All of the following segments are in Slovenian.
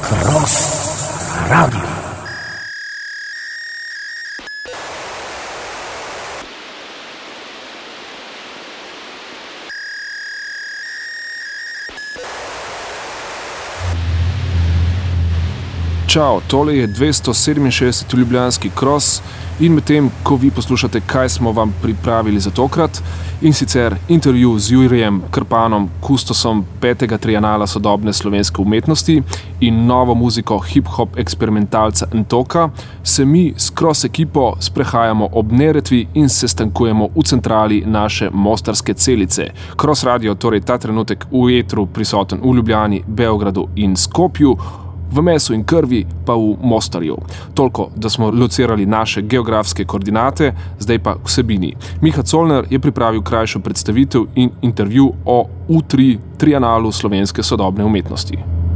Cross Radio. Čau, tole je 267. ljubljanski Cross in medtem, ko vi poslušate, kaj smo vam pripravili za tokrat, in sicer intervju z Jurijem Krpanom, kustosom 5. trienala sodobne slovenske umetnosti in novo muziko hip-hop eksperimentalca Ntoka, se mi s Cross ekipo sprehajamo ob Neretvi in se stankujemo v centrali naše mostarske celice. Cross Radio torej ta trenutek v etru prisoten v Ljubljani, Beogradu in Skopju, v mesu in krvi pa v Mostarju. Toliko, da smo locirali naše geografske koordinate, zdaj pa k vsebini. Miha Colner je pripravil krajšo predstavitev in intervju o U3 trianalu slovenske sodobne umetnosti.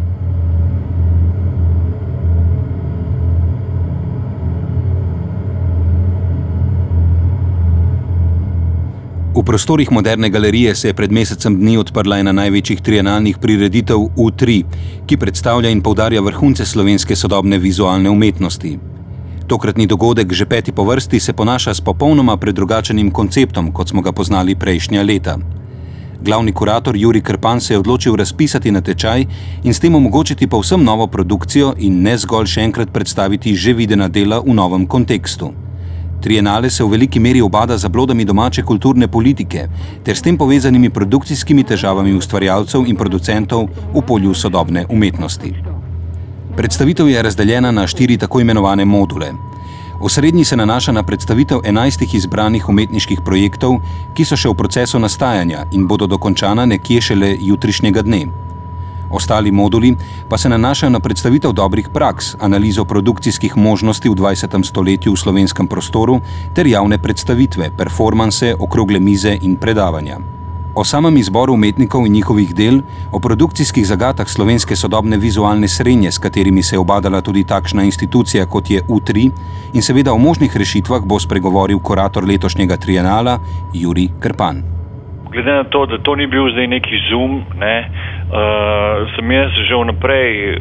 V prostorih Moderne galerije se je pred mesecem dni odprla ena največjih trienalnih prireditev U3, ki predstavlja in poudarja vrhunce slovenske sodobne vizualne umetnosti. Tokratni dogodek, že 5. po vrsti, se ponaša s popolnoma predrugačenim konceptom, kot smo ga poznali prejšnja leta. Glavni kurator Jurij Krpan se je odločil razpisati natečaj in s tem omogočiti povsem novo produkcijo in ne zgolj še enkrat predstaviti že videna dela v novem kontekstu. Trienale se v veliki meri ubada z zablodami domače kulturne politike ter s tem povezanimi produkcijskimi težavami ustvarjalcev in producentov v polju sodobne umetnosti. Predstavitev je razdeljena na 4 tako imenovane module. Osrednji se nanaša na predstavitev 11 izbranih umetniških projektov, ki so še v procesu nastajanja in bodo dokončana nekje šele jutrišnjega dne. Ostali moduli pa se nanašajo na predstavitev dobrih praks, analizo produkcijskih možnosti v 20. stoletju v slovenskem prostoru ter javne predstavitve, performanse, okrogle mize in predavanja. O samem izboru umetnikov in njihovih del, o produkcijskih zagatah slovenske sodobne vizualne srenje, s katerimi se je obadala tudi takšna institucija, kot je U3, in seveda o možnih rešitvah bo spregovoril kurator letošnjega trienala Jurij Krpan. Glede na to, da to ni bil zdaj neki zoom, sem jaz že vnaprej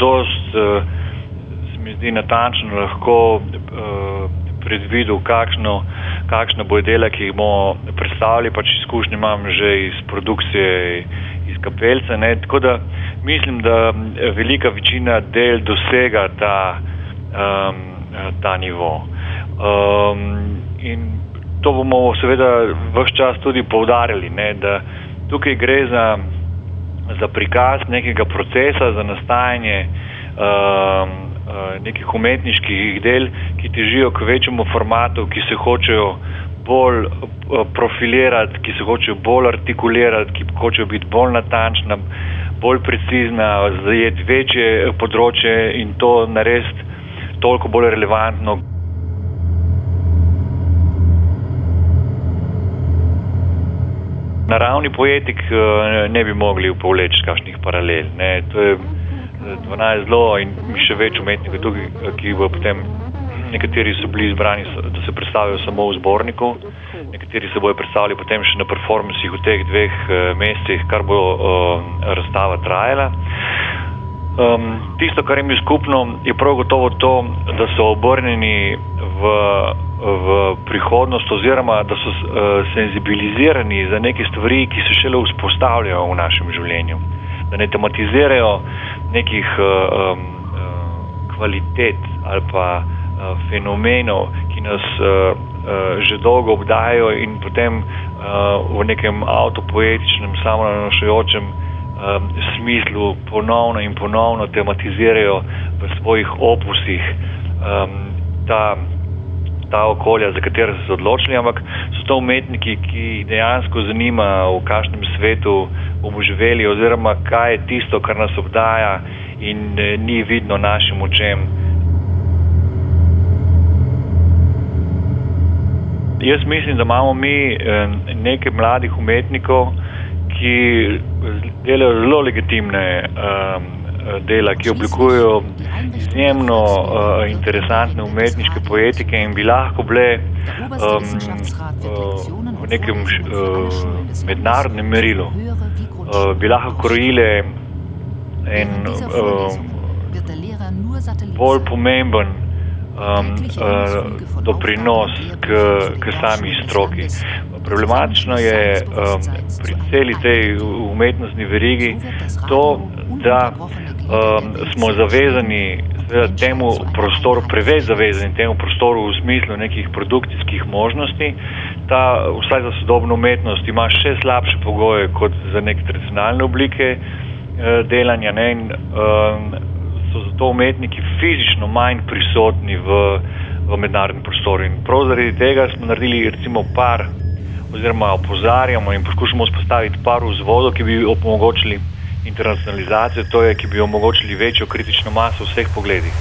se mi zdi natančno lahko predvidel, kakšna bo dela, ki jih bomo predstavili, pač izkušnje imam že iz produkcije iz Kapelce, tako da mislim, da velika večina del dosega ta nivo. In to bomo seveda ves čas tudi poudarjali, da tukaj gre za prikaz nekega procesa, za nastajanje nekih umetniških del, ki težijo k večjemu formatu, ki se hočejo bolj profilirati, ki se hočejo bolj artikulirati, ki hočejo biti bolj natančna, bolj precizna, zajeti večje področje in to narediti toliko bolj relevantno. Na ravni poetik ne bi mogli povleči kakšnih paralel. To je 12 zelo in še več umetnikov tukaj, ki bo potem, nekateri so bili izbrani, da se predstavijo samo v zborniku, nekateri se bojo predstavili potem še na performansih v teh 2 mesecih, kar bo razstava trajala. Tisto, kar jim je skupno, je prav gotovo to, da so obrnjeni v prihodnost oziroma da so senzibilizirani za neke stvari, ki se šele vzpostavljajo v našem življenju. Da ne tematizirajo nekih kvalitet ali pa fenomenov, ki nas že dolgo obdajajo in potem v nekem avtopoetičnem, samonavnašajočem smislu ponovno in ponovno tematizirajo v svojih opusih ta okolja, za katere so se odločili, ampak so to umetniki, ki jih dejansko zanima, v kakšnem svetu bomo živeli oziroma kaj je tisto, kar nas obdaja in ni vidno našim očem. Jaz mislim, da imamo mi nekaj mladih umetnikov, ki delajo zelo legitimne dela, ki oblikujejo izjemno interesantne umetniške poetike in bi lahko bile v nekem mednarodnem merilu, bi lahko krojile en bolj pomemben doprinos k sami stroki. Problematično je pri celi tej umetnostni verigi to, da smo zavezani temu prostoru, preveč zavezani temu prostoru v smislu nekih produkcijskih možnosti. Ta, vsaj za sodobno umetnost, ima še slabše pogoje kot za neke tradicionalne oblike delanja, ne? In so zato umetniki fizično manj prisotni v mednarodnem prostoru. In prav zaradi tega smo naredili recimo oziroma opozarjamo in poskušamo vzpostaviti par vzvodov, ki bi omogočili internacionalizacijo, to je, ki bi omogočili večjo kritično maso v vseh pogledih.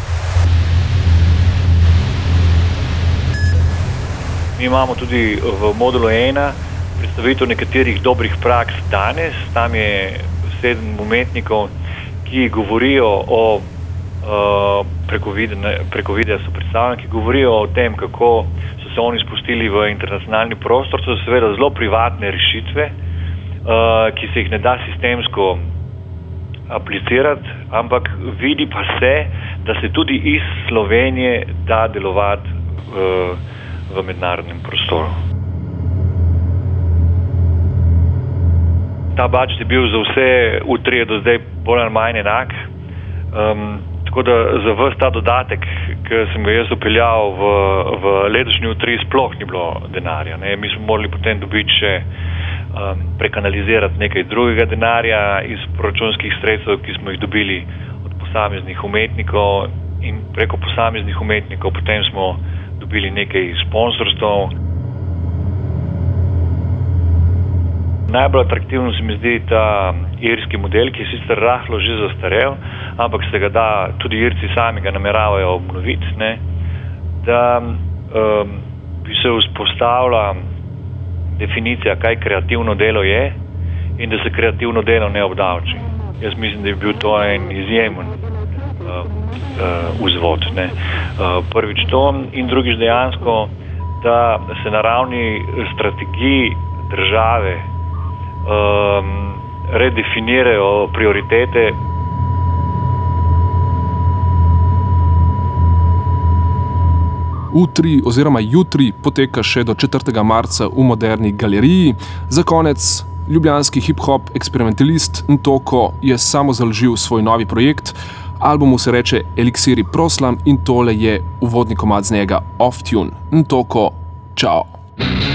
Mi imamo tudi v modulu 1 predstavitev nekaterih dobrih praks danes. Tam je 7 umetnikov, ki govorijo preko videa so predstavljeni, ki govorijo o tem, kako so se oni spustili v internacionalni prostor. To so seveda zelo privatne rešitve, ki se jih ne da sistemsko aplicirati, ampak vidi pa se, da se tudi iz Slovenije da delovati v mednarodnem prostoru. Ta budžet je bil za vse U3 do zdaj bolj ali manj enak, tako da za ves ta dodatek, ki sem ga jaz upeljal v letošnji U3, sploh ni bilo denarja. Ne? Mi smo morali potem dobiti še prekanalizirati nekaj drugega denarja iz proračunskih sredstev, ki smo jih dobili od posameznih umetnikov, in preko posameznih umetnikov potem smo dobili nekaj sponzorstv. Najbolj atraktivno se mi zdi ta irski model, ki je sicer rahlo že zastarel, ampak se ga da, tudi Irci sami ga nameravajo obnoviti, ne? Da bi se vzpostavila definicija, kaj kreativno delo je, in da se kreativno delo ne obdavči. Jaz mislim, da je bil to en izjemen vzvod. Ne? Prvič to in drugič dejansko, da se na ravni strategiji države redefinirajo prioritete. U3 oziroma jutri poteka še do 4. marca v Moderni galeriji. Za konec, ljubljanski hip-hop eksperimentalist Ntoko je samozaložil svoj novi projekt. Albumu se reče Eliksiri Proslam in tole je uvodni komad z njega Off Tune. Ntoko, čao!